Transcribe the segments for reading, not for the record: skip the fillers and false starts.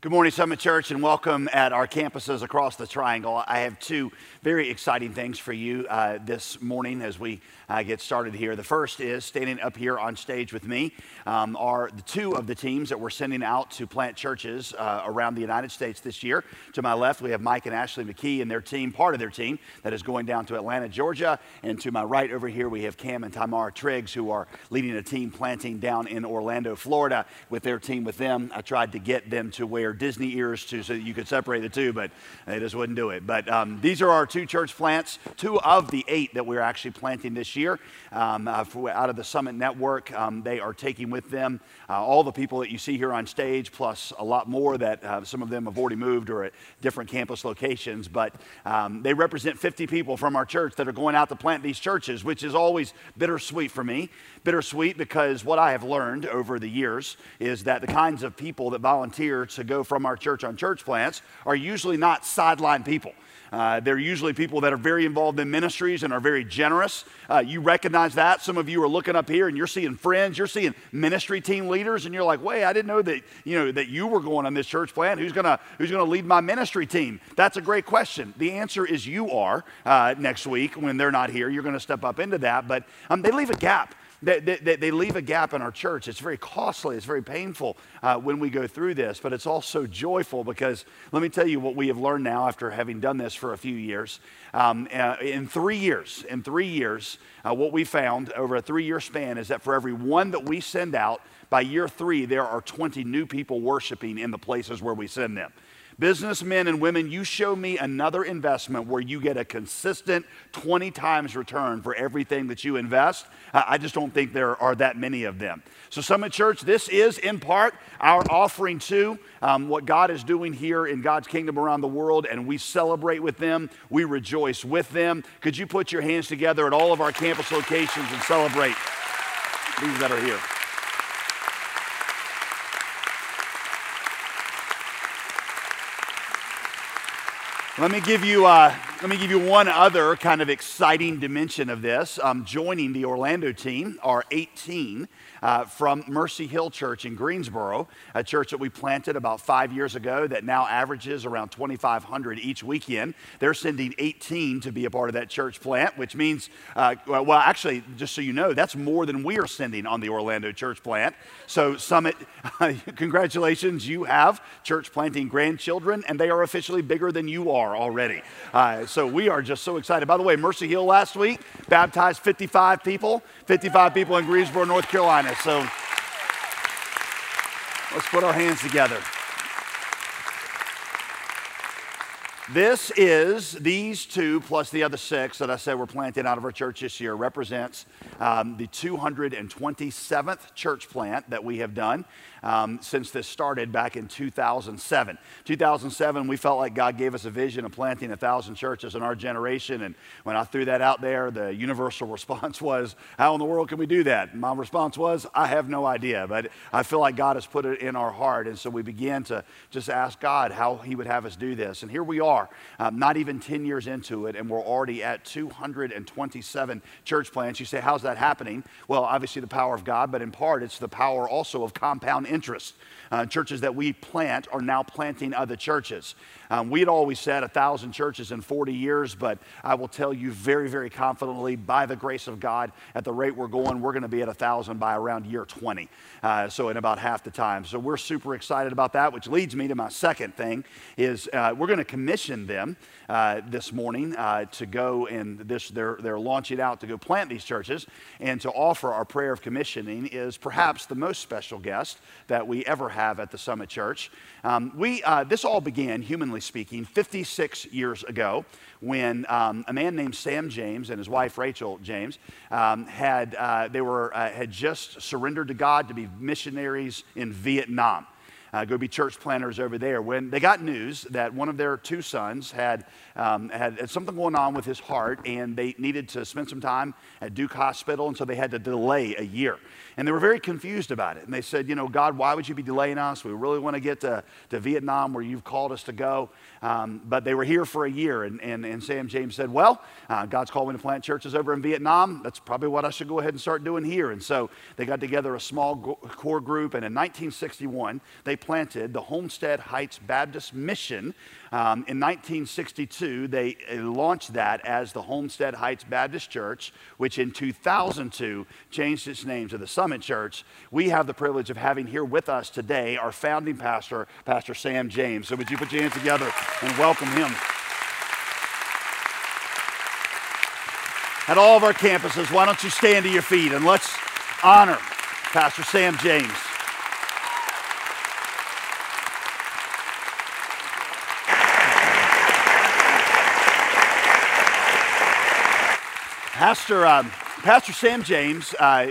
Good morning, Summit Church, and welcome at our campuses across the Triangle. I have two very exciting things for you this morning as we get started here. The first is standing up here on stage with me are the two of the teams that we're sending out to plant churches around the United States this year. To my left, we have Mike and Ashley McKee and their team, part of their team, that is going down to Atlanta, Georgia. And to my right over here, we have Cam and Tamara Triggs, who are leading a team planting down in Orlando, Florida, with their team with them. I tried to get them to wear Disney ears so that you could separate the two, but they just wouldn't do it. But these are our two church plants, two of the 8 that we're actually planting this year out of the Summit Network. They are taking with them all the people that you see here on stage, plus a lot more that some of them have already moved or at different campus locations. But they represent 50 people from our church that are going out to plant these churches, which is always bittersweet for me. Bittersweet because what I have learned over the years is that the kinds of people that volunteer to go from our church on church plants are usually not sideline people. They're usually people that are very involved in ministries and are very generous. You recognize that. Some of you are looking up here and you're seeing friends, you're seeing ministry team leaders, and you're like, wait, I didn't know that that you were going on this church plant. Who's gonna lead my ministry team? That's a great question. The answer is you are next week when they're not here. You're going to step up into that, but they leave a gap. They leave a gap in our church. It's very costly. It's very painful when we go through this, but it's also joyful because let me tell you what we have learned now after having done this for a few years. In 3 years, what we found over a 3-year span is that for every one that we send out, by year 3, there are 20 new people worshiping in the places where we send them. Businessmen and women, you show me another investment where you get a consistent 20 times return for everything that you invest. I just don't think there are that many of them. So Summit Church, this is in part our offering to what God is doing here in God's kingdom around the world, and we celebrate with them. We rejoice with them. Could you put your hands together at all of our campus locations and celebrate these that are here? Let me give you one other kind of exciting dimension of this. Joining the Orlando team are 18 from Mercy Hill Church in Greensboro, a church that we planted about 5 years ago that now averages around 2,500 each weekend. They're sending 18 to be a part of that church plant, which means, well, actually, just so you know, that's more than we are sending on the Orlando church plant. So Summit, congratulations, you have church planting grandchildren, and they are officially bigger than you are already. So we are just so excited. By the way, Mercy Hill last week baptized 55 people in Greensboro, North Carolina. So let's put our hands together. These two plus the other 6 that I said we're planting out of our church this year represents the 227th church plant that we have done since this started back in 2007. 2007, we felt like God gave us a vision of planting 1,000 churches in our generation, and when I threw that out there, the universal response was, how in the world can we do that? And my response was, I have no idea, but I feel like God has put it in our heart, and so we began to just ask God how He would have us do this, and here we are, not even 10 years into it, and we're already at 227 church plants. You say, how's that happening? Well, obviously the power of God, but in part it's the power also of compound interest. Churches that we plant are now planting other churches. We had always said 1,000 churches in 40 years, but I will tell you very, very confidently, by the grace of God, at the rate we're going to be at 1,000 by around year 20. So in about half the time. So we're super excited about that, which leads me to my second thing is we're going to commission them this morning to go and they're launching out to go plant these churches, and to offer our prayer of commissioning is perhaps the most special guest that we ever have at the Summit Church. This all began, humanly speaking, 56 years ago when a man named Sam James and his wife Rachel James had just surrendered to God to be missionaries in Vietnam. Go be church planters over there. When they got news that one of their 2 sons had something going on with his heart, and they needed to spend some time at Duke Hospital, and so they had to delay a year. And they were very confused about it. And they said, God, why would you be delaying us? We really want to get to Vietnam where you've called us to go. But they were here for a year. And Sam James said, well, God's called me to plant churches over in Vietnam. That's probably what I should go ahead and start doing here. And so they got together a small core group. And in 1961, they planted the Homestead Heights Baptist Mission. In 1962, they launched that as the Homestead Heights Baptist Church, which in 2002 changed its name to the Summit Church. We have the privilege of having here with us today our founding pastor, Pastor Sam James. So would you put your hands together and welcome him? At all of our campuses, why don't you stand to your feet and let's honor Pastor Sam James. Pastor Sam James,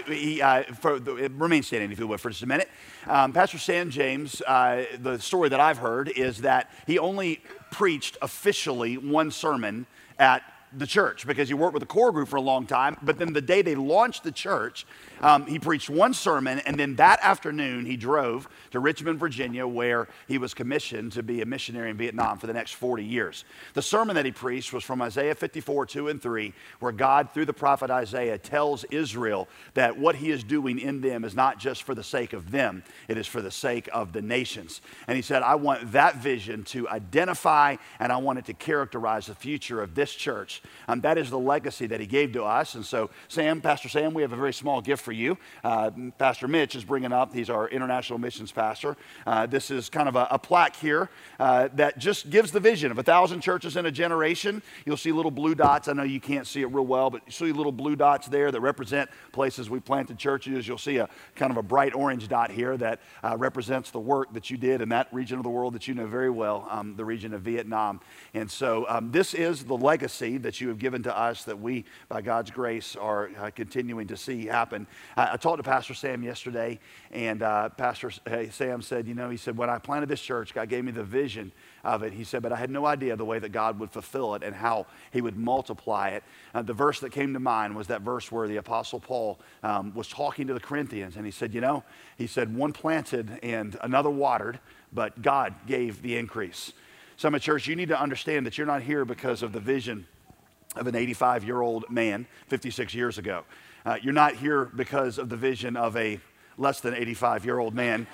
remain standing if you would for just a minute. Pastor Sam James, the story that I've heard is that he only preached officially one sermon at the church because he worked with the core group for a long time. But then the day they launched the church, he preached one sermon, and then that afternoon he drove to Richmond, Virginia, where he was commissioned to be a missionary in Vietnam for the next 40 years. The sermon that he preached was from Isaiah 54, 2 and 3, where God, through the prophet Isaiah, tells Israel that what he is doing in them is not just for the sake of them, it is for the sake of the nations. And he said, I want that vision to identify and I want it to characterize the future of this church. That is the legacy that he gave to us. And so, Pastor Sam, we have a very small gift for you. Pastor Mitch is bringing up, he's our international missions pastor. This is kind of a plaque here that just gives the vision of 1,000 churches in a generation. You'll see little blue dots. I know you can't see it real well, but you see little blue dots there that represent places we planted churches. You'll see a kind of a bright orange dot here that represents the work that you did in that region of the world that you know very well, the region of Vietnam. And so this is the legacy that you have given to us that we, by God's grace, are continuing to see happen. I talked to Pastor Sam yesterday, and Pastor Sam said, he said, when I planted this church, God gave me the vision of it. He said, but I had no idea the way that God would fulfill it and how he would multiply it. The verse that came to mind was that verse where the Apostle Paul was talking to the Corinthians, and he said, he said, one planted and another watered, but God gave the increase. Summit Church, you need to understand that you're not here because of the vision of an 85-year-old man 56 years ago. You're not here because of the vision of a less than 85-year-old man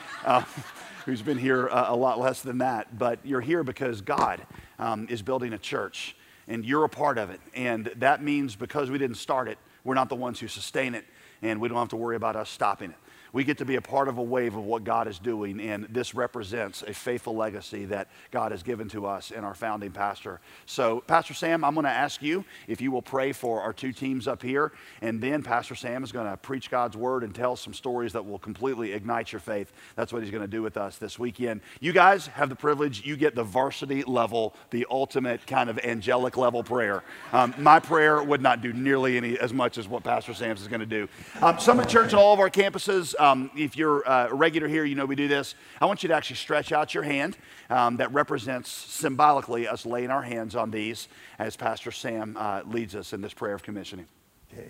who's been here a lot less than that. But you're here because God is building a church, and you're a part of it. And that means because we didn't start it, we're not the ones who sustain it, and we don't have to worry about us stopping it. We get to be a part of a wave of what God is doing, and this represents a faithful legacy that God has given to us in our founding pastor. So, Pastor Sam, I'm going to ask you if you will pray for our two teams up here, and then Pastor Sam is going to preach God's word and tell some stories that will completely ignite your faith. That's what he's going to do with us this weekend. You guys have the privilege, you get the varsity level, the ultimate kind of angelic level prayer. My prayer would not do nearly as much as what Pastor Sam's is going to do. Summit Church at all of our campuses, if you're a regular here, we do this. I want you to actually stretch out your hand. That represents symbolically us laying our hands on these as Pastor Sam leads us in this prayer of commissioning. Okay.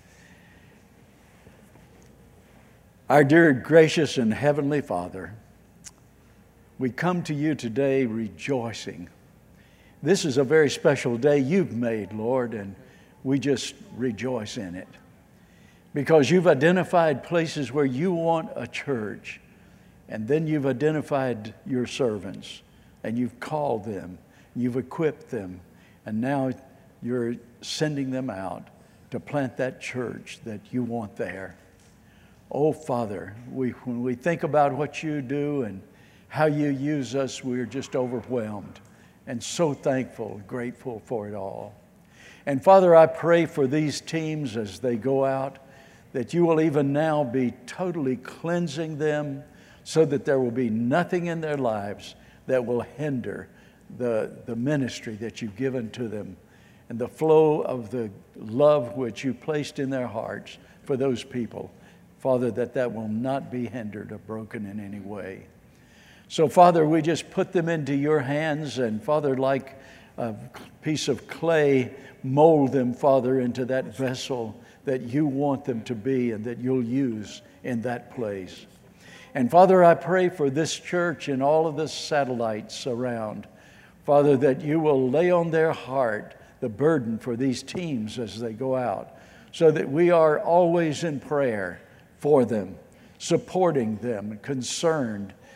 Our dear, gracious, and heavenly Father, we come to you today rejoicing. This is a very special day you've made, Lord, and we just rejoice in it. Because you've identified places where you want a church, and then you've identified your servants, and you've called them, you've equipped them, and now you're sending them out to plant that church that you want there. Oh, Father, when we think about what you do and how you use us, we're just overwhelmed and so thankful, grateful for it all. And Father, I pray for these teams as they go out, that you will even now be totally cleansing them so that there will be nothing in their lives that will hinder the ministry that you've given to them and the flow of the love which you placed in their hearts for those people. Father, that will not be hindered or broken in any way. So, Father, we just put them into your hands, and Father, like a piece of clay, mold them, Father, into that vessel that you want them to be and that you'll use in that place. And Father, I pray for this church and all of the satellites around, Father, that you will lay on their heart the burden for these teams as they go out, so that we are always in prayer for them, supporting them, concerned,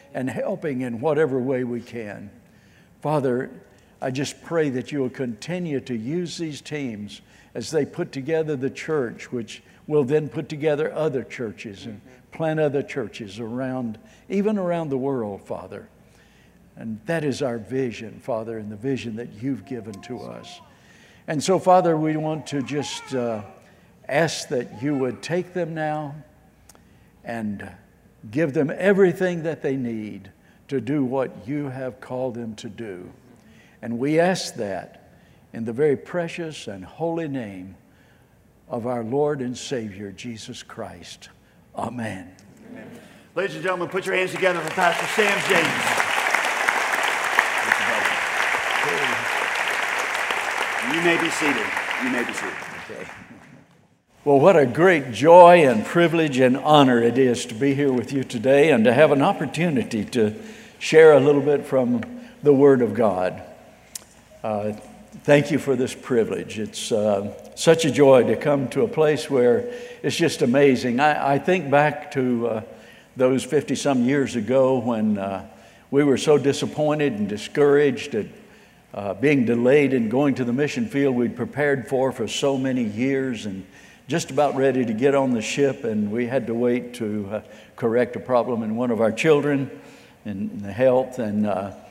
and helping in whatever way we can. Father, I just pray that you will continue to use these teams as they put together the church, which will then put together other churches and plant other churches around, even around the world, Father. And that is our vision, Father, and the vision that you've given to us. And so, Father, we want to just ask that you would take them now and give them everything that they need to do what you have called them to do. And we ask that in the very precious and holy name of our Lord and Savior, Jesus Christ. Amen. Amen. Ladies and gentlemen, put your hands together for Pastor Sam James. You may be seated. You may be seated. Okay. Well, what a great joy and privilege and honor it is to be here with you today and to have an opportunity to share a little bit from the Word of God. Thank you for this privilege. It's such a joy to come to a place where it's just amazing. I think back to those 50-some years ago when we were so disappointed and discouraged at being delayed in going to the mission field we'd prepared for so many years, and just about ready to get on the ship, and we had to wait to correct a problem in one of our children in the health. And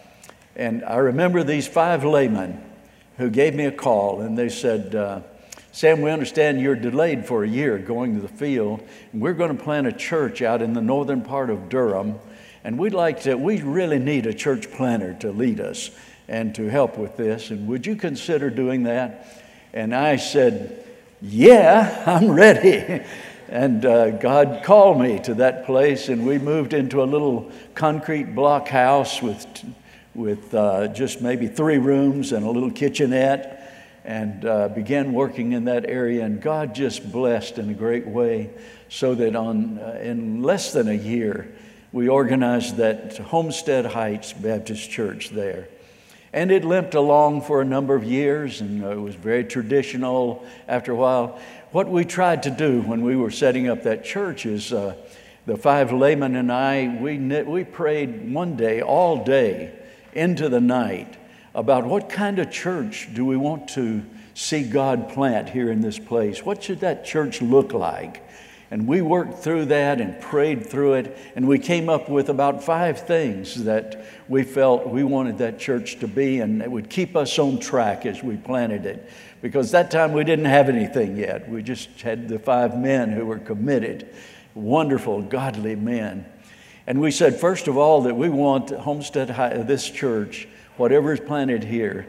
I remember these 5 laymen who gave me a call, and they said, Sam, we understand you're delayed for a year going to the field, and we're going to plant a church out in the northern part of Durham, and we really need a church planter to lead us and to help with this, and would you consider doing that? And I said, yeah, I'm ready. And God called me to that place, and we moved into a little concrete block house with just maybe 3 rooms and a little kitchenette, and began working in that area. And God just blessed in a great way, so that in less than a year, we organized that Homestead Heights Baptist Church there. And it limped along for a number of years, and it was very traditional after a while. What we tried to do when we were setting up that church is the 5 laymen and I, we prayed one day, all day, into the night, about what kind of church do we want to see God plant here in this place? What should that church look like? And we worked through that and prayed through it, and we came up with about 5 things that we felt we wanted that church to be, and it would keep us on track as we planted it. Because that time we didn't have anything yet. We just had the 5 men who were committed, wonderful, godly men. And we said, first of all, that we want Homestead High, this church, whatever is planted here,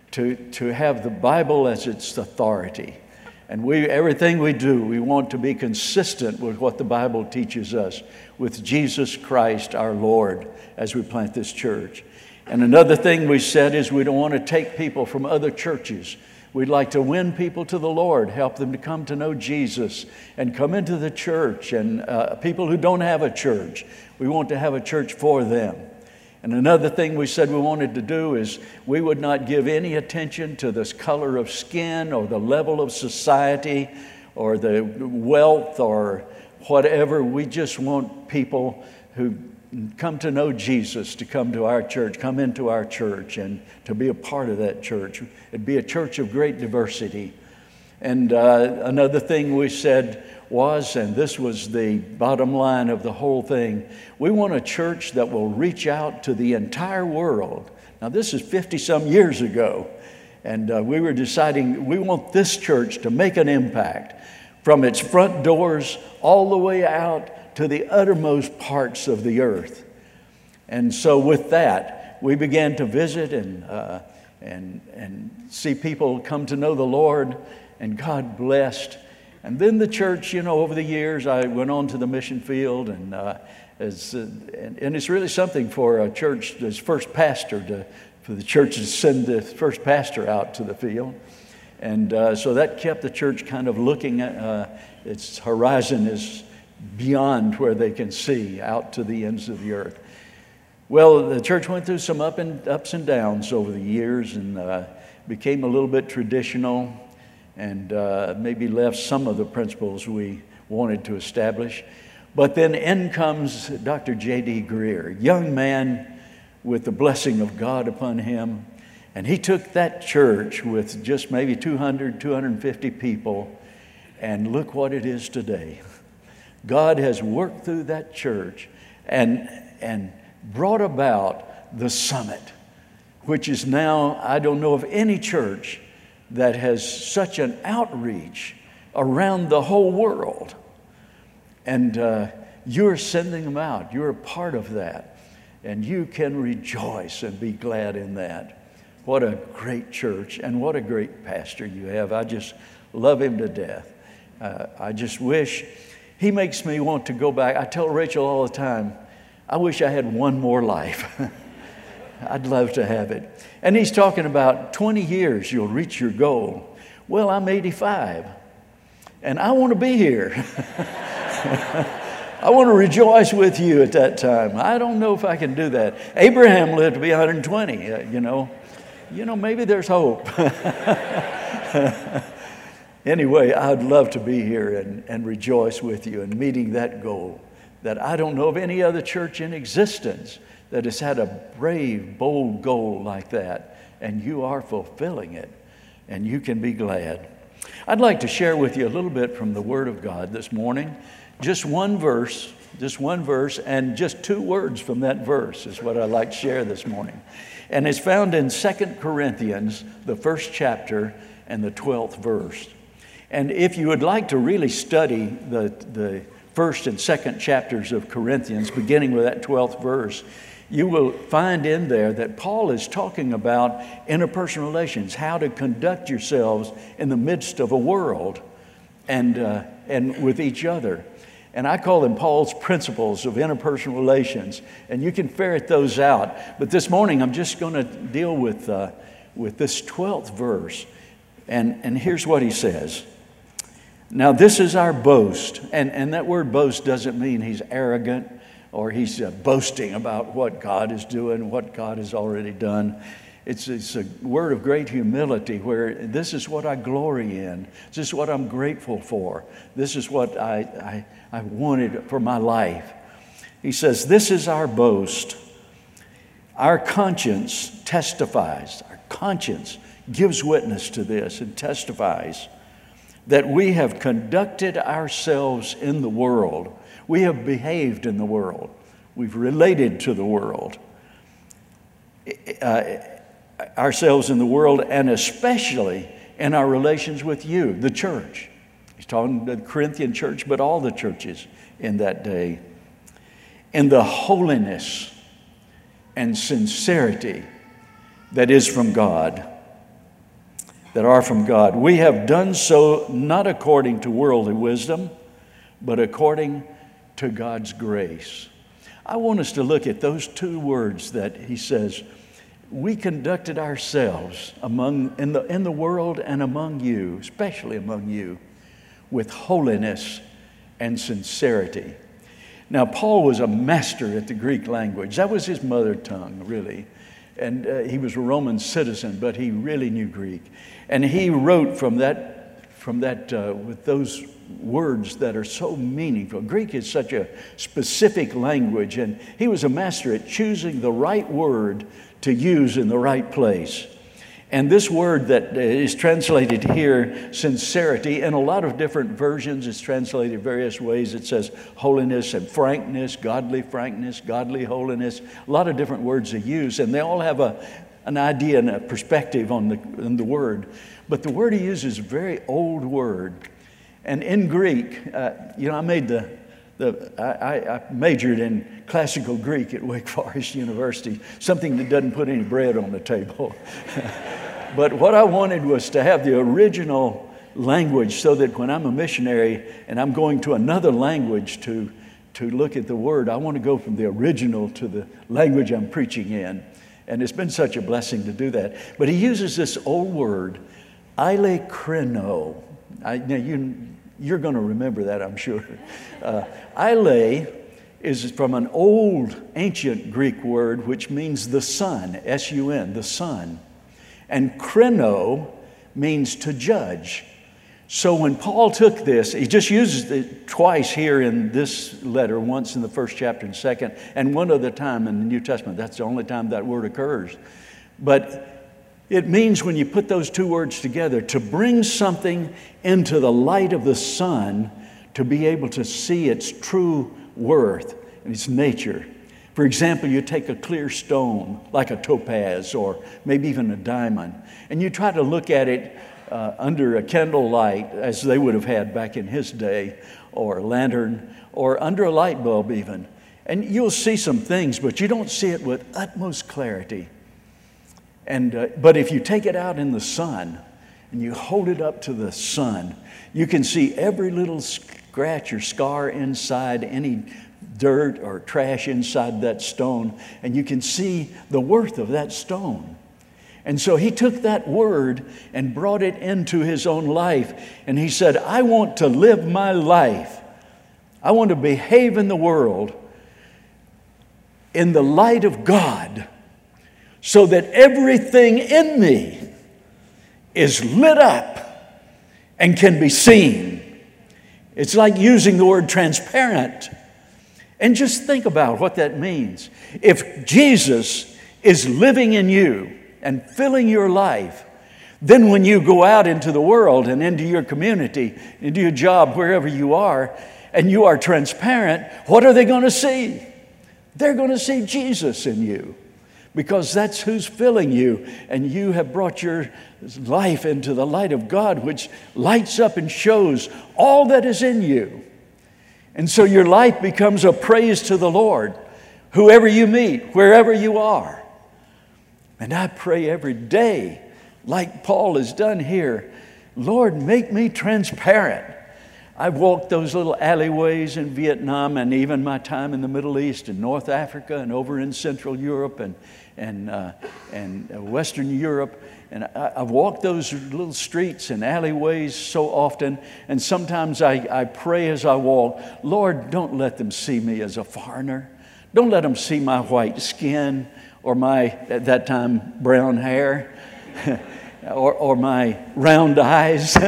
to have the Bible as its authority. And everything we do, we want to be consistent with what the Bible teaches us, with Jesus Christ our Lord, as we plant this church. And another thing we said is we don't want to take people from other churches. We'd like to win people to the Lord, help them to come to know Jesus and come into the church. And people who don't have a church, we want to have a church for them. And another thing we said we wanted to do is we would not give any attention to this color of skin or the level of society or the wealth or whatever. We just want people who come to know Jesus to come to our church, come into our church, and to be a part of that church. It'd be a church of great diversity. And another thing we said was, and this was the bottom line of the whole thing, we want a church that will reach out to the entire world. Now, this is 50-some years ago, and we were deciding we want this church to make an impact from its front doors all the way out to the uttermost parts of the earth. And so with that, we began to visit and see people come to know the Lord, and God blessed. And then the church, over the years, I went on to the mission field, and it's really something for a church, as first pastor, for the church to send the first pastor out to the field. And so that kept the church kind of looking at its horizon is beyond where they can see out to the ends of the earth. Well, the church went through some ups and downs over the years, and became a little bit traditional, and maybe left some of the principles we wanted to establish. But then in comes Dr. J.D. Greear, young man with the blessing of God upon him. And he took that church with just maybe 200, 250 people, and look what it is today. God has worked through that church and brought about the Summit, which is now, I don't know of any church that has such an outreach around the whole world. And you're sending them out. You're a part of that. And you can rejoice and be glad in that. What a great church and what a great pastor you have. I just love him to death. I just wish, he makes me want to go back. I tell Rachel all the time, I wish I had one more life. I'd love to have it. And he's talking about 20 years you'll reach your goal. Well, I'm 85 and I want to be here. I want to rejoice with you at that time. I don't know if I can do that. Abraham lived to be 120, maybe there's hope. Anyway, I'd love to be here and rejoice with you and meeting that goal that I don't know of any other church in existence that has had a brave, bold goal like that. And you are fulfilling it, and you can be glad. I'd like to share with you a little bit from the Word of God this morning. Just one verse, and just 2 words from that verse is what I'd like to share this morning. And it's found in 2 Corinthians, the 1st chapter and the 12th verse. And if you would like to really study the 1st and 2nd chapters of Corinthians, beginning with that 12th verse, you will find in there that Paul is talking about interpersonal relations, how to conduct yourselves in the midst of a world and with each other. And I call them Paul's principles of interpersonal relations. And you can ferret those out. But this morning, I'm just going to deal with this 12th verse. And here's what he says. Now, this is our boast. And that word boast doesn't mean he's arrogant or he's boasting about what God is doing, what God has already done. It's a word of great humility where this is what I glory in. This is what I'm grateful for. This is what I wanted for my life. He says, this is our boast. Our conscience testifies. Our conscience gives witness to this and testifies that we have conducted ourselves in the world. We have behaved in the world. We've related to the world. Ourselves in the world, and especially in our relations with you, the church. He's talking to the Corinthian church, but all the churches in that day. In the holiness and sincerity that is from God, that are from God. We have done so not according to worldly wisdom, but according to God's grace. I want us to look at those 2 words that he says. We conducted ourselves in the world and among you, especially among you, with holiness and sincerity. Now, Paul was a master at the Greek language. That was his mother tongue, really. And he was a Roman citizen, but he really knew Greek. And he wrote from that with those words that are so meaningful. Greek is such a specific language, and he was a master at choosing the right word to use in the right place. And this word that is translated here, sincerity, in a lot of different versions, it's translated various ways. It says holiness and frankness, godly holiness. A lot of different words are used, and they all have an idea and a perspective on the word. But the word he uses is a very old word. And in Greek, I majored in classical Greek at Wake Forest University, something that doesn't put any bread on the table. But what I wanted was to have the original language so that when I'm a missionary and I'm going to another language to look at the word, I want to go from the original to the language I'm preaching in. And it's been such a blessing to do that. But he uses this old word, eilekrino. You're going to remember that, I'm sure. Eile is from an old, ancient Greek word which means the sun, S-U-N, the sun. And krino means to judge. So when Paul took this, he just uses it twice here in this letter, once in the first chapter and second, and one other time in the New Testament. That's the only time that word occurs. But it means, when you put those two words together, to bring something into the light of the sun, to be able to see its true worth and its nature. For example, you take a clear stone like a topaz or maybe even a diamond, and you try to look at it under a candle light, as they would have had back in his day, or a lantern, or under a light bulb even. And you'll see some things, but you don't see it with utmost clarity. But if you take it out in the sun and you hold it up to the sun, you can see every little scratch or scar inside, any dirt or trash inside that stone, and you can see the worth of that stone. And so he took that word and brought it into his own life, and he said, I want to live my life. I want to behave in the world in the light of God, so that everything in me is lit up and can be seen. It's like using the word transparent. And just think about what that means. If Jesus is living in you and filling your life, then when you go out into the world and into your community, into your job, wherever you are, and you are transparent, what are they going to see? They're going to see Jesus in you, because that's who's filling you, and you have brought your life into the light of God, which lights up and shows all that is in you. And so your life becomes a praise to the Lord, whoever you meet, wherever you are. And I pray every day, like Paul has done here, Lord, make me transparent. I've walked those little alleyways in Vietnam, and even my time in the Middle East and North Africa and over in Central Europe and Western Europe. And I've walked those little streets and alleyways so often, and sometimes I pray as I walk, Lord, don't let them see me as a foreigner. Don't let them see my white skin or my, at that time, brown hair or my round eyes.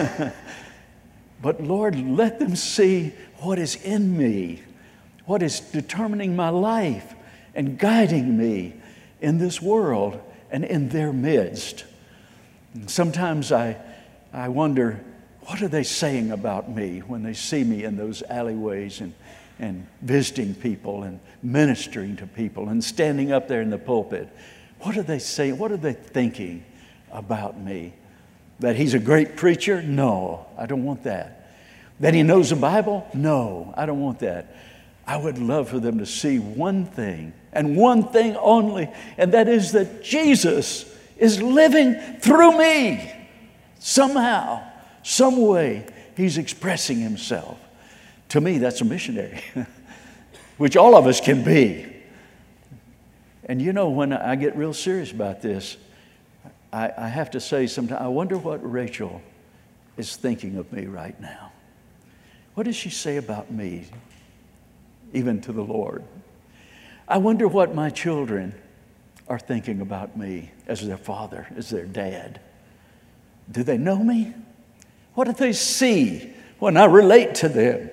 But Lord, let them see what is in me, what is determining my life and guiding me in this world and in their midst. And sometimes I wonder, what are they saying about me when they see me in those alleyways and visiting people and ministering to people and standing up there in the pulpit? What are they saying? What are they thinking about me? That he's a great preacher? No, I don't want that. That he knows the Bible? No, I don't want that. I would love for them to see one thing, and one thing only, and that is that Jesus is living through me. Somehow, some way, he's expressing himself. To me, that's a missionary, which all of us can be. And you know, when I get real serious about this, I have to say sometimes, I wonder what Rachel is thinking of me right now. What does she say about me, even to the Lord? I wonder what my children are thinking about me as their father, as their dad. Do they know me? What do they see when I relate to them?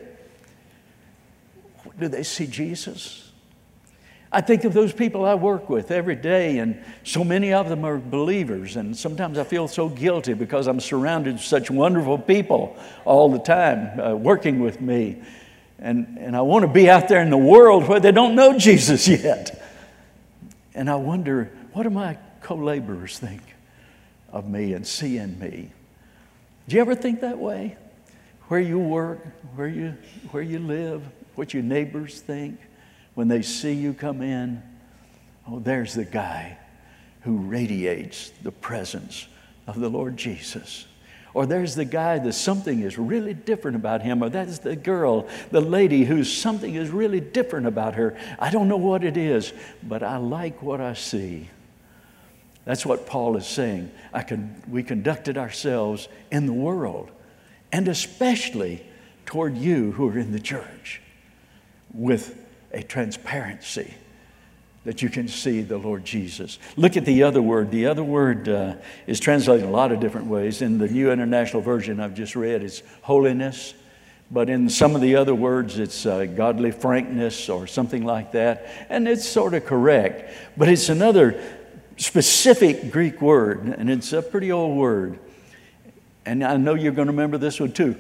Do they see Jesus? I think of those people I work with every day, and so many of them are believers, and sometimes I feel so guilty because I'm surrounded with such wonderful people all the time working with me. And I want to be out there in the world where they don't know Jesus yet. And I wonder, what do my co-laborers think of me and see in me? Do you ever think that way? Where you work, where you live, what your neighbors think when they see you come in? Oh, there's the guy who radiates the presence of the Lord Jesus. Or there's the guy that something is really different about him. Or that's the girl, the lady who's something is really different about her. I don't know what it is, but I like what I see. That's what Paul is saying. We conducted ourselves in the world, and especially toward you who are in the church, with a transparency that you can see the Lord Jesus. Look at the other word. The other word is translated a lot of different ways. In the New International Version I've just read, it's holiness. But in some of the other words, it's godly frankness or something like that. And it's sort of correct. But it's another specific Greek word, and it's a pretty old word. And I know you're going to remember this one too.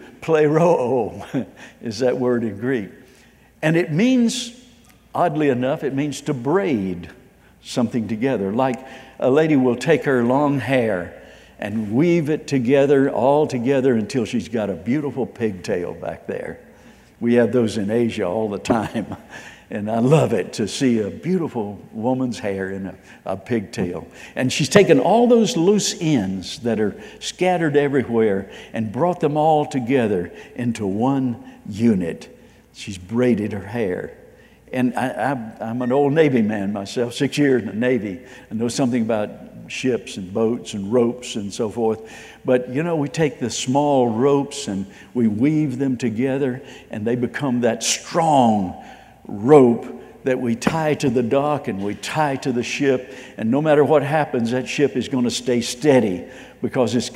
Pleroo is that word in Greek. And it means, oddly enough, it means to braid something together. Like a lady will take her long hair and weave it together, all together, until she's got a beautiful pigtail back there. We have those in Asia all the time. And I love it to see a beautiful woman's hair in a pigtail. And she's taken all those loose ends that are scattered everywhere and brought them all together into one unit. She's braided her hair. And I'm an old Navy man myself, 6 years in the Navy. I know something about ships and boats and ropes and so forth. But, you know, we take the small ropes and we weave them together, and they become that strong rope that we tie to the dock and we tie to the ship. And no matter what happens, that ship is going to stay steady because it's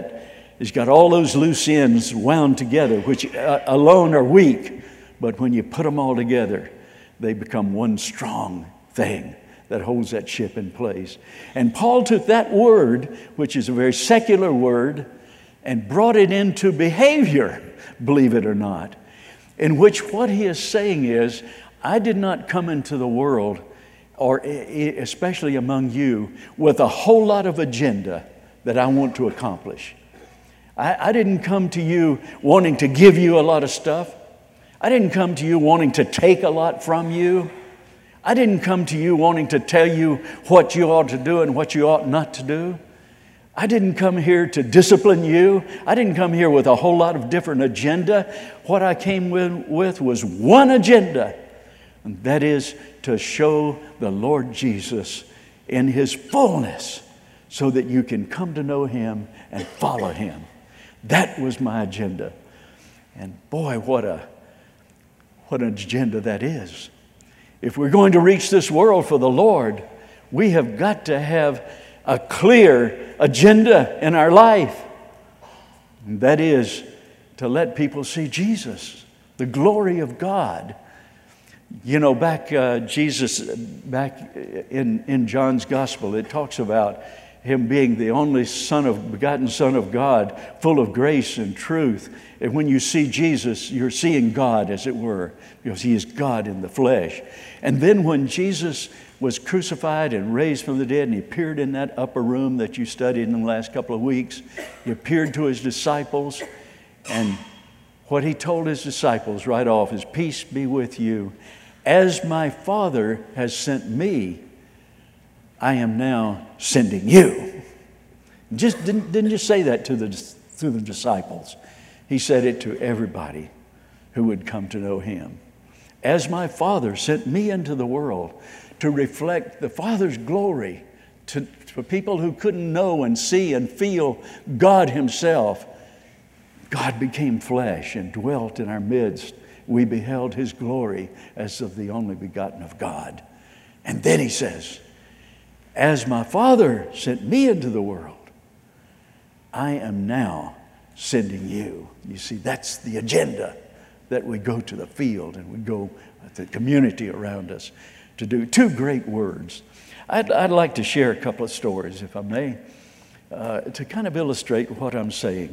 got all those loose ends wound together, which alone are weak. But when you put them all together, they become one strong thing that holds that ship in place. And Paul took that word, which is a very secular word, and brought it into behavior, believe it or not, in which what he is saying is, I did not come into the world, or especially among you, with a whole lot of agenda that I want to accomplish. I didn't come to you wanting to give you a lot of stuff. I didn't come to you wanting to take a lot from you. I didn't come to you wanting to tell you what you ought to do and what you ought not to do. I didn't come here to discipline you. I didn't come here with a whole lot of different agenda. What I came with was one agenda, and that is to show the Lord Jesus in His fullness so that you can come to know Him and follow Him. That was my agenda. And boy, what an agenda that is. If we're going to reach this world for the Lord, we have got to have a clear agenda in our life. And that is to let people see Jesus, the glory of God. You know, back in John's Gospel, it talks about Him being the only begotten Son of God, full of grace and truth. And when you see Jesus, you're seeing God, as it were, because He is God in the flesh. And then when Jesus was crucified and raised from the dead, and He appeared in that upper room that you studied in the last couple of weeks, He appeared to His disciples, and what He told His disciples right off is, peace be with you. As my Father has sent me, I am now sending you. Didn't just say that to the disciples. He said it to everybody who would come to know Him. As my Father sent me into the world to reflect the Father's glory to people who couldn't know and see and feel God Himself, God became flesh and dwelt in our midst. We beheld His glory as of the only begotten of God. And then He says, as my Father sent me into the world, I am now sending you. You see, that's the agenda that we go to the field and we go with the community around us to do. Two great words. I'd like to share a couple of stories, if I may, to kind of illustrate what I'm saying.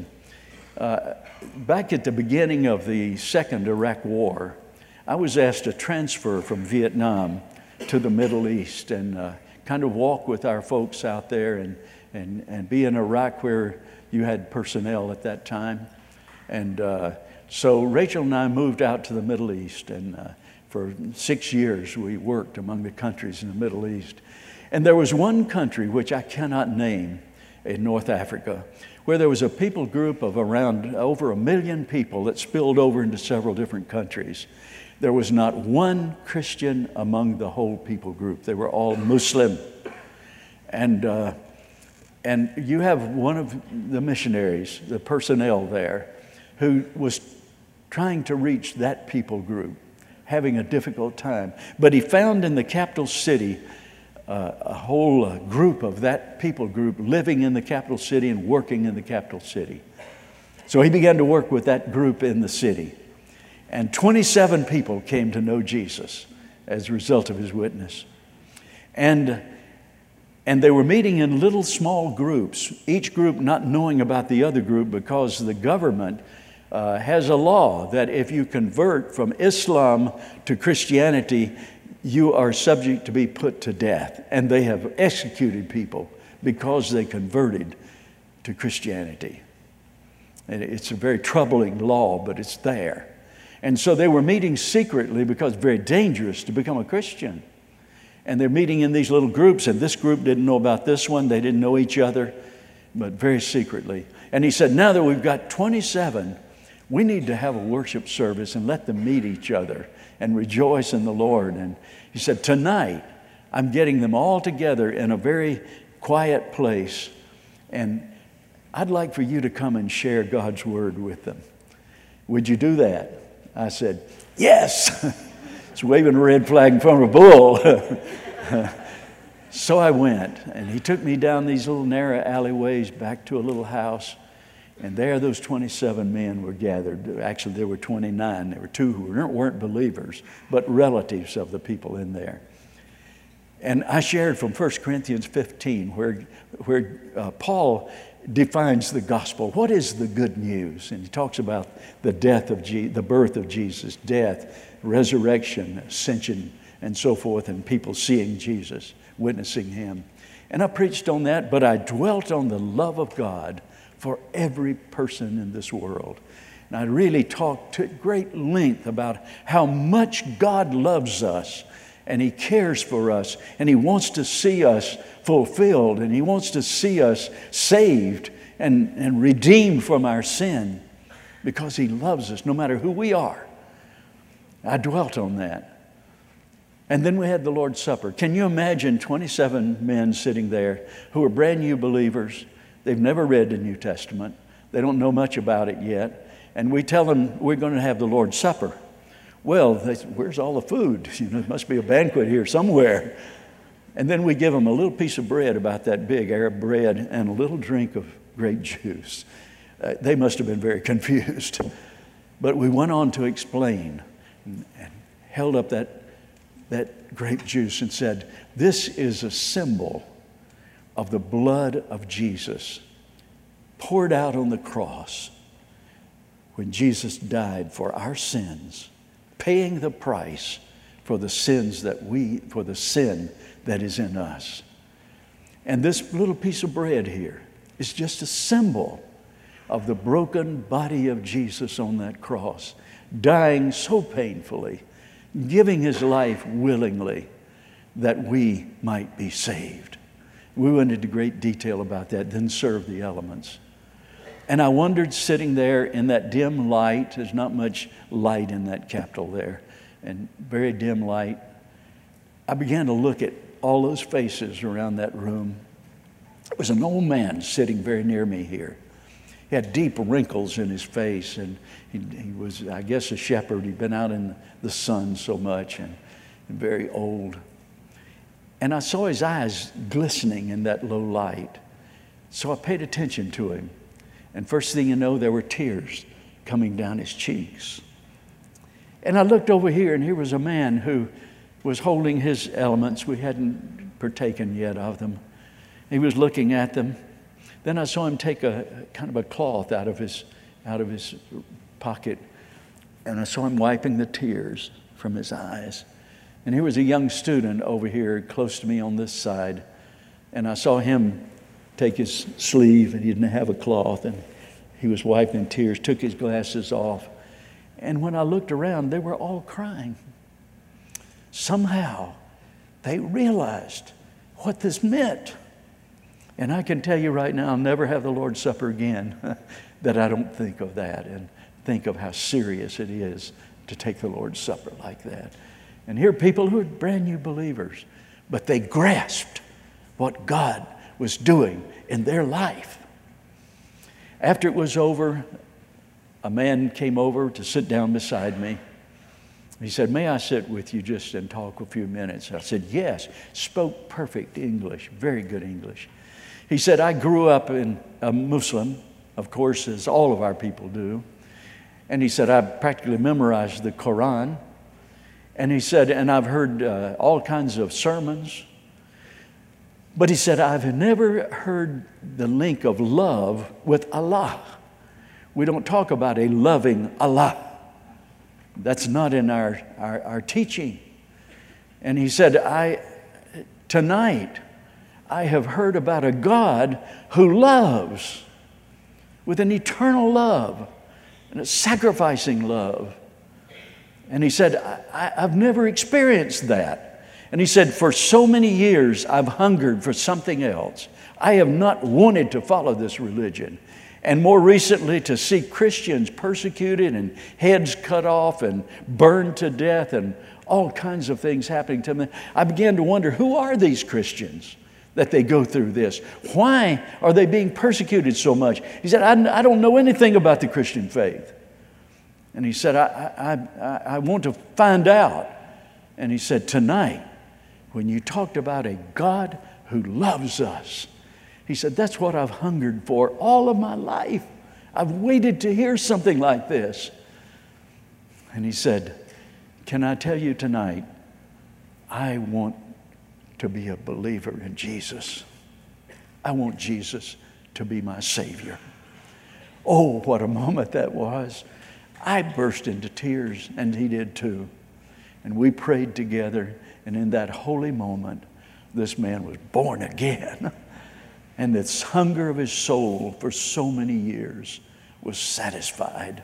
Back at the beginning of the Second Iraq War, I was asked to transfer from Vietnam to the Middle East and kind of walk with our folks out there and be in Iraq where you had personnel at that time. And so Rachel and I moved out to the Middle East, and for 6 years we worked among the countries in the Middle East. And there was one country which I cannot name in North Africa, where there was a people group of around over 1 million people that spilled over into several different countries. There was not one Christian among the whole people group. They were all Muslim. And you have one of the missionaries, the personnel there, who was trying to reach that people group, having a difficult time. But he found in the capital city a whole group of that people group living in the capital city and working in the capital city. So he began to work with that group in the city. And 27 people came to know Jesus as a result of his witness. And they were meeting in little small groups, each group not knowing about the other group, because the government has a law that if you convert from Islam to Christianity, you are subject to be put to death. And they have executed people because they converted to Christianity. And it's a very troubling law, but it's there. And so they were meeting secretly because it's very dangerous to become a Christian. And they're meeting in these little groups, and this group didn't know about this one. They didn't know each other, but very secretly. And he said, now that we've got 27, we need to have a worship service and let them meet each other and rejoice in the Lord. And he said, tonight, I'm getting them all together in a very quiet place, and I'd like for you to come and share God's word with them. Would you do that? I said, yes. It's waving a red flag in front of a bull. So I went, and he took me down these little narrow alleyways back to a little house, and there those 27 men were gathered. Actually, there were 29. There were 2 who weren't believers, but relatives of the people in there. And I shared from 1 Corinthians 15, where Paul defines the gospel. What is the good news? And he talks about the the birth of Jesus, death, resurrection, ascension, and so forth, and people seeing Jesus, witnessing him. And I preached on that, but I dwelt on the love of God for every person in this world. And I really talked to great length about how much God loves us, and he cares for us, and he wants to see us fulfilled, and he wants to see us saved and redeemed from our sin, because he loves us no matter who we are. I dwelt on that. And then we had the Lord's Supper. Can you imagine 27 men sitting there who are brand new believers? They've never read the New Testament. They don't know much about it yet. And we tell them we're going to have the Lord's Supper. Well, they say, where's all the food? There must be a banquet here somewhere. And then we give them a little piece of bread about that big, Arab bread, and a little drink of grape juice. They must have been very confused. But we went on to explain and held up that grape juice and said, this is a symbol of the blood of Jesus poured out on the cross when Jesus died for our sins, paying the price for the sin that is in us. And this little piece of bread here is just a symbol of the broken body of Jesus on that cross, dying so painfully, giving his life willingly that we might be saved. We went into great detail about that, then served the elements. And I wondered, sitting there in that dim light, there's not much light in that capital there, and very dim light, I began to look at all those faces around that room. There was an old man sitting very near me here. He had deep wrinkles in his face, and he was, I guess, a shepherd. He'd been out in the sun so much and very old. And I saw his eyes glistening in that low light. So I paid attention to him. And first thing you know, there were tears coming down his cheeks. And I looked over here, and here was a man who was holding his elements. We hadn't partaken yet of them. He was looking at them. Then I saw him take a kind of a cloth out of his pocket, and I saw him wiping the tears from his eyes. And here was a young student over here close to me on this side, and I saw him take his sleeve, and he didn't have a cloth, and he was wiping tears, took his glasses off. And when I looked around, they were all crying. Somehow, they realized what this meant. And I can tell you right now, I'll never have the Lord's Supper again that I don't think of that and think of how serious it is to take the Lord's Supper like that. And here are people who are brand new believers, but they grasped what God was doing in their life. After it was over, a man came over to sit down beside me, He said, may I sit with you just and talk a few minutes? I said, yes. Spoke perfect English, very good English. He said, I grew up in a Muslim, of course, as all of our people do. And he said, I practically memorized the Quran. And he said, and I've heard all kinds of sermons. But he said, I've never heard the link of love with Allah. We don't talk about a loving Allah. That's not in our teaching. And he said, tonight I have heard about a God who loves with an eternal love and a sacrificing love. And he said, I've never experienced that. And he said, for so many years I've hungered for something else. I have not wanted to follow this religion. And more recently, to see Christians persecuted and heads cut off and burned to death and all kinds of things happening to them, I began to wonder, who are these Christians that they go through this? Why are they being persecuted so much? He said, I don't know anything about the Christian faith. And he said, I want to find out. And he said, tonight, when you talked about a God who loves us, he said, that's what I've hungered for all of my life. I've waited to hear something like this. And he said, can I tell you tonight, I want to be a believer in Jesus. I want Jesus to be my Savior. Oh, what a moment that was. I burst into tears, and he did too. And we prayed together, and in that holy moment, this man was born again. And this hunger of his soul for so many years was satisfied.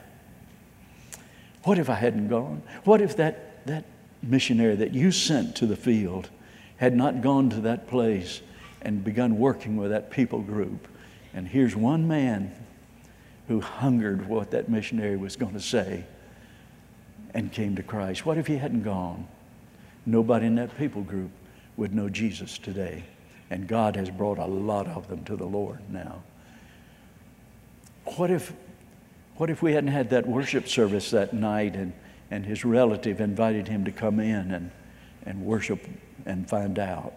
What if I hadn't gone? What if that missionary that you sent to the field had not gone to that place and begun working with that people group? And here's one man who hungered what that missionary was going to say and came to Christ. What if he hadn't gone? Nobody in that people group would know Jesus today. And God has brought a lot of them to the Lord now. What if we hadn't had that worship service that night and his relative invited him to come in and worship and find out?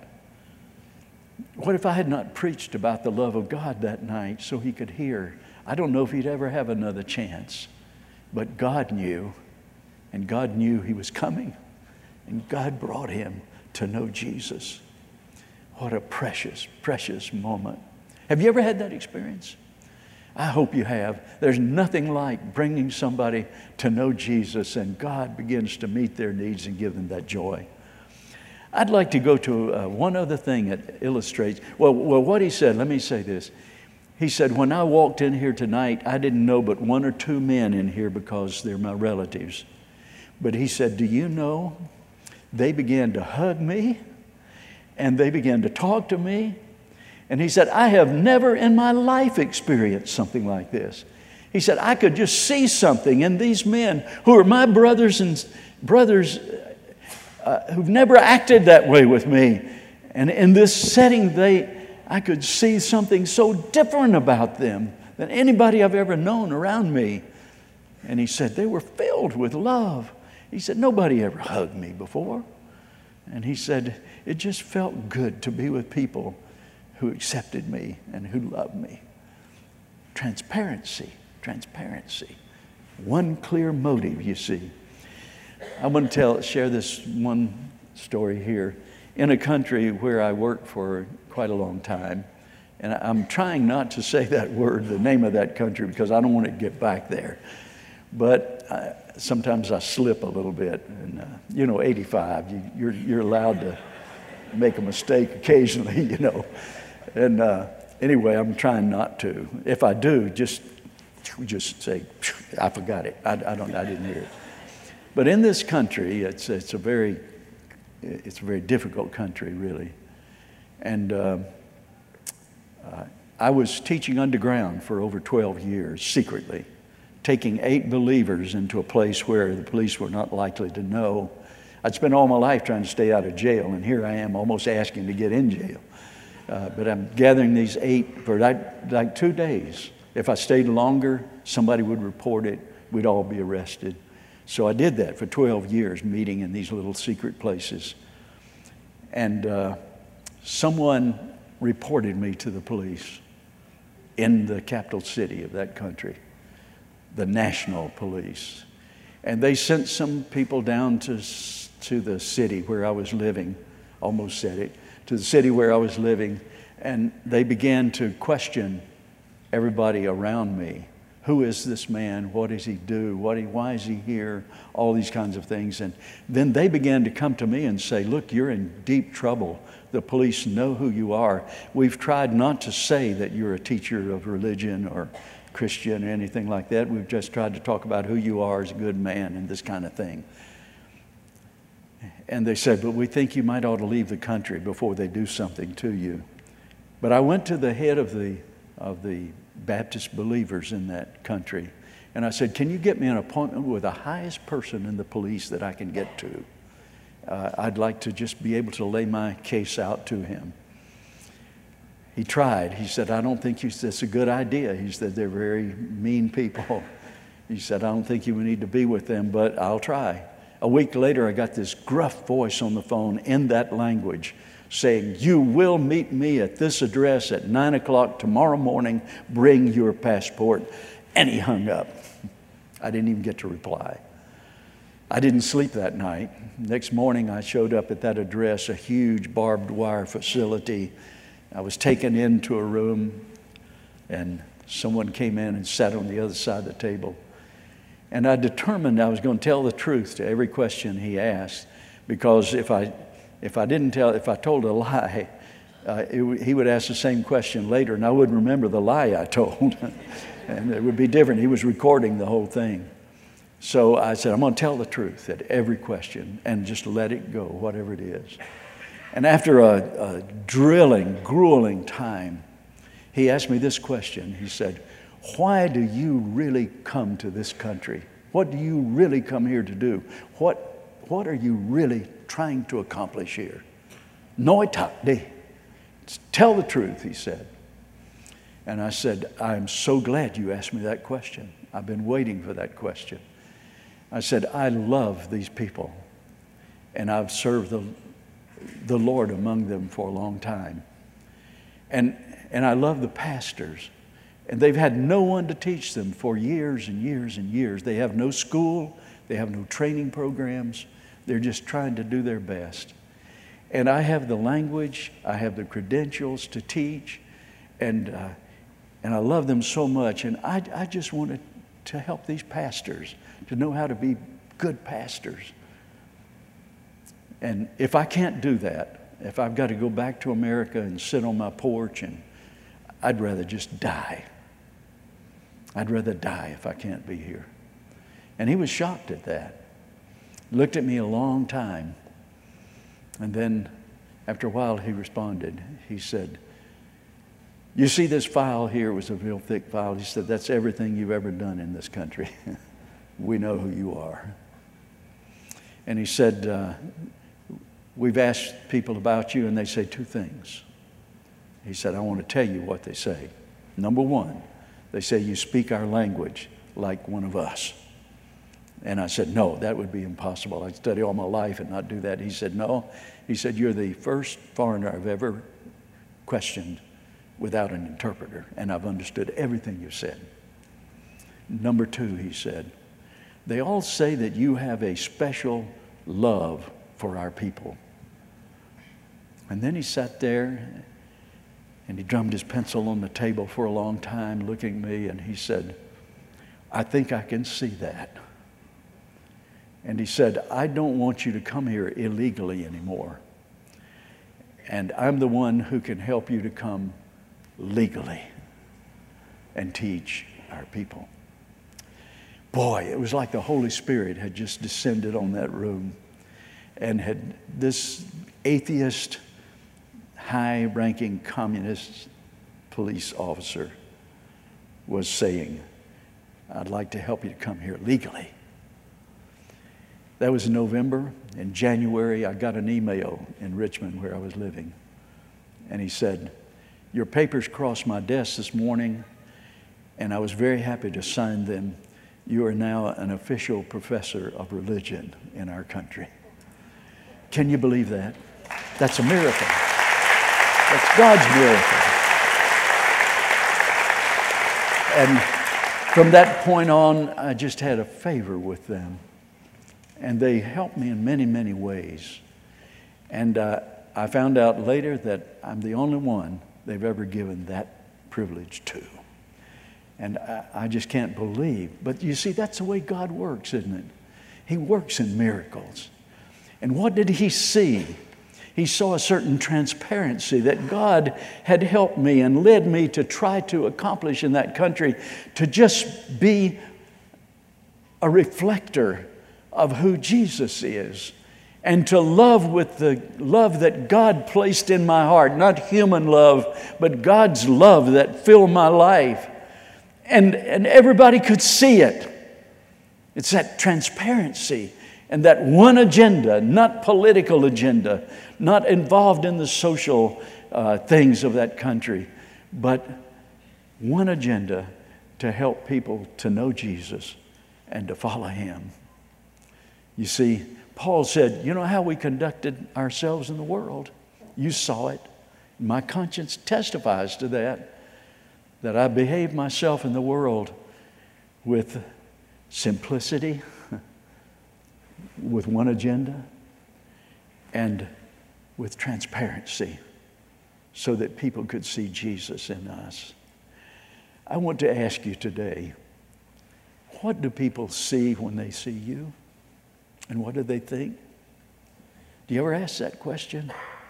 What if I had not preached about the love of God that night so he could hear? I don't know if he'd ever have another chance. But God knew, and God knew he was coming. And God brought him to know Jesus. What a precious, precious moment. Have you ever had that experience? I hope you have. There's nothing like bringing somebody to know Jesus and God begins to meet their needs and give them that joy. I'd like to go to one other thing that illustrates, well, what he said, let me say this. He said, when I walked in here tonight, I didn't know but one or two men in here because they're my relatives. But he said, do you know, they began to hug me. And they began to talk to me. And he said, I have never in my life experienced something like this. He said, I could just see something in these men who are my brothers who've never acted that way with me. And in this setting, I could see something so different about them than anybody I've ever known around me. And he said, they were filled with love. He said, nobody ever hugged me before. And he said, it just felt good to be with people who accepted me and who loved me. Transparency. One clear motive, you see. I want to share this one story here. In a country where I worked for quite a long time, and I'm trying not to say that word, the name of that country, because I don't want to get back there. But sometimes I slip a little bit, and 85, you're allowed to make a mistake occasionally, And anyway, I'm trying not to. If I do, just say, I forgot it. I didn't hear it. But in this country, it's a very difficult country, really. And I was teaching underground for over 12 years, secretly, taking 8 believers into a place where the police were not likely to know. I'd spent all my life trying to stay out of jail, and here I am almost asking to get in jail. But I'm gathering these 8 for like 2 days. If I stayed longer, somebody would report it. We'd all be arrested. So I did that for 12 years, meeting in these little secret places. And someone reported me to the police in the capital city of that country, the national police. And they sent some people down to the city where I was living, almost said it, to the city where I was living, and they began to question everybody around me. Who is this man? What does he do? Why is he here? All these kinds of things. And then they began to come to me and say, look, you're in deep trouble. The police know who you are. We've tried not to say that you're a teacher of religion or Christian or anything like that. We've just tried to talk about who you are as a good man and this kind of thing. And they said, but we think you might ought to leave the country before they do something to you. But I went to the head of the Baptist believers in that country, and I said, can you get me an appointment with the highest person in the police that I can get to? I'd like to just be able to lay my case out to him. He tried. He said, I don't think that's a good idea. He said, they're very mean people. He said, I don't think you need to be with them, but I'll try. A week later, I got this gruff voice on the phone in that language saying, you will meet me at this address at 9 o'clock tomorrow morning. Bring your passport. And he hung up. I didn't even get to reply. I didn't sleep that night. Next morning, I showed up at that address, a huge barbed wire facility. I was taken into a room, and someone came in and sat on the other side of the table. And I determined I was going to tell the truth to every question he asked, because if I told a lie, he would ask the same question later, and I wouldn't remember the lie I told. And it would be different. He was recording the whole thing. So I said, I'm going to tell the truth at every question and just let it go, whatever it is. And after a drilling, grueling time, he asked me this question. He said, why do you really come to this country? What do you really come here to do? What are you really trying to accomplish here? Noitakdi. Tell the truth, he said. And I said, I'm so glad you asked me that question. I've been waiting for that question. I said, I love these people, and I've served the Lord among them for a long time. And I love the pastors, and they've had no one to teach them for years and years and years. They have no school. They have no training programs. They're just trying to do their best. And I have the language, I have the credentials to teach, and I love them so much. And I just wanted to help these pastors to know how to be good pastors. And if I can't do that, if I've got to go back to America and sit on my porch, and I'd rather just die. I'd rather die if I can't be here. And he was shocked at that. Looked at me a long time. And then after a while he responded. He said, you see this file here? It was a real thick file. He said, that's everything you've ever done in this country. We know who you are. And he said, we've asked people about you, and they say two things. He said, I want to tell you what they say. Number one, they say you speak our language like one of us. And I said, no, that would be impossible. I'd study all my life and not do that. He said, no. He said, you're the first foreigner I've ever questioned without an interpreter, and I've understood everything you said. Number two, he said, they all say that you have a special love for our people. And then he sat there and he drummed his pencil on the table for a long time, looking at me, and he said, I think I can see that. And he said, I don't want you to come here illegally anymore. And I'm the one who can help you to come legally and teach our people. Boy, it was like the Holy Spirit had just descended on that room, and had this atheist, high-ranking communist police officer was saying, I'd like to help you to come here legally. That was in November. In January, I got an email in Richmond where I was living. And he said, your papers crossed my desk this morning, and I was very happy to sign them. you are now an official professor of religion in our country. Can you believe that? That's a miracle. That's God's miracle. And from that point on, I just had a favor with them. And they helped me in many, many ways. And I found out later that I'm the only one they've ever given that privilege to. And I just can't believe. But you see, that's the way God works, isn't it? He works in miracles. And what did he see? He saw a certain transparency that God had helped me and led me to try to accomplish in that country, to just be a reflector of who Jesus is, and to love with the love that God placed in my heart, not human love, but God's love that filled my life. And everybody could see it. It's that transparency and that one agenda, not political agenda, not involved in the social things of that country, but one agenda to help people to know Jesus and to follow him. You see, Paul said, you know how we conducted ourselves in the world? You saw it. My conscience testifies to that I behaved myself in the world with simplicity, with one agenda, and with transparency, so that people could see Jesus in us. I want to ask you today, what do people see when they see you? And what do they think? Do you ever ask that question?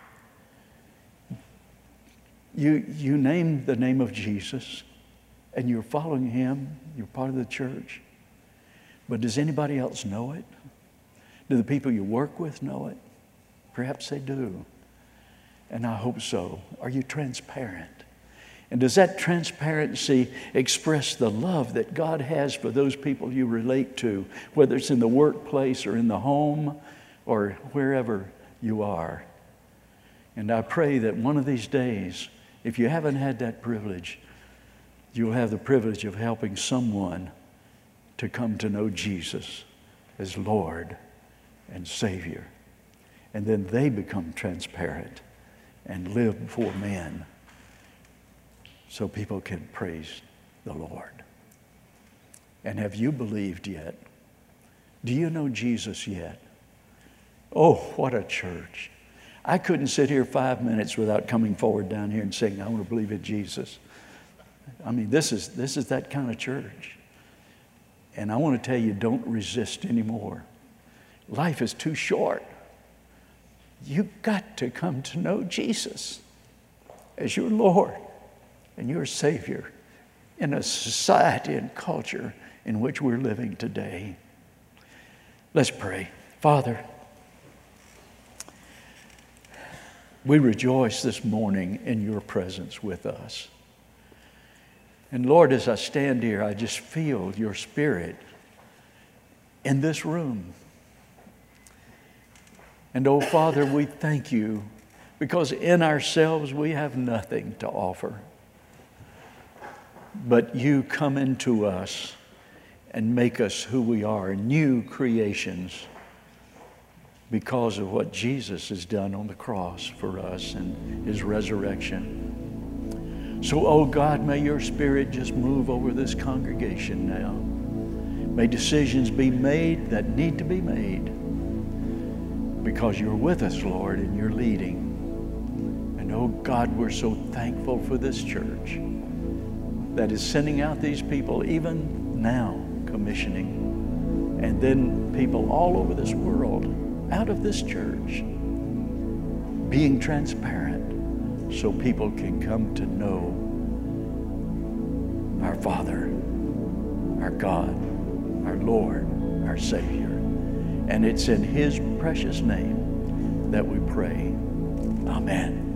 You name the name of Jesus, and you're following him, you're part of the church. But does anybody else know it? Do the people you work with know it? Perhaps they do. And I hope so. Are you transparent? And does that transparency express the love that God has for those people you relate to, whether it's in the workplace or in the home or wherever you are? And I pray that one of these days, if you haven't had that privilege, you'll have the privilege of helping someone to come to know Jesus as Lord and Savior. And then they become transparent and live before men so people can praise the Lord. And have you believed yet? Do you know Jesus yet? Oh, what a church. I couldn't sit here 5 minutes without coming forward down here and saying, I want to believe in Jesus. I mean, this is that kind of church. And I want to tell you, don't resist anymore. Life is too short. You've got to come to know Jesus as your Lord and your Savior in a society and culture in which we're living today. Let's pray. Father, we rejoice this morning in your presence with us. And Lord, as I stand here, I just feel your Spirit in this room. And oh, Father, we thank you because in ourselves we have nothing to offer. But you come into us and make us who we are, new creations, because of what Jesus has done on the cross for us and his resurrection. So, oh God, may your Spirit just move over this congregation now. May decisions be made that need to be made because you're with us, Lord, and you're leading. And oh God, we're so thankful for this church that is sending out these people, even now, commissioning, and then people all over this world, out of this church, being transparent so people can come to know our Father, our God, our Lord, our Savior. And it's in his precious name that we pray. Amen.